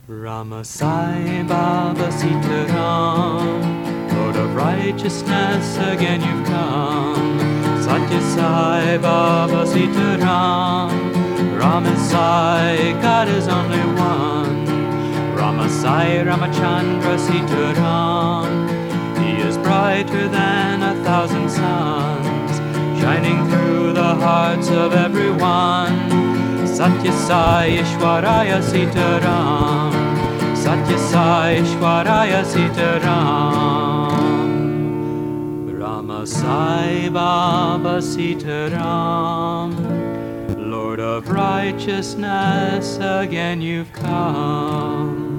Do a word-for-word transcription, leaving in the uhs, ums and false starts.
Rama Sai Baba Sitaram, Lord of righteousness, again you've come. Satya Sai Baba Sitaram, Rama Sai, God is only one. Rama Sai Ramachandra Sitaram, he is brighter than a thousand suns, shining through the hearts of everyone. Satya Sai Ishwaraya Sitaram, Satya Sai Ishwaraya Sitaram, Rama Sai Baba Sitaram, Lord of righteousness, again you've come.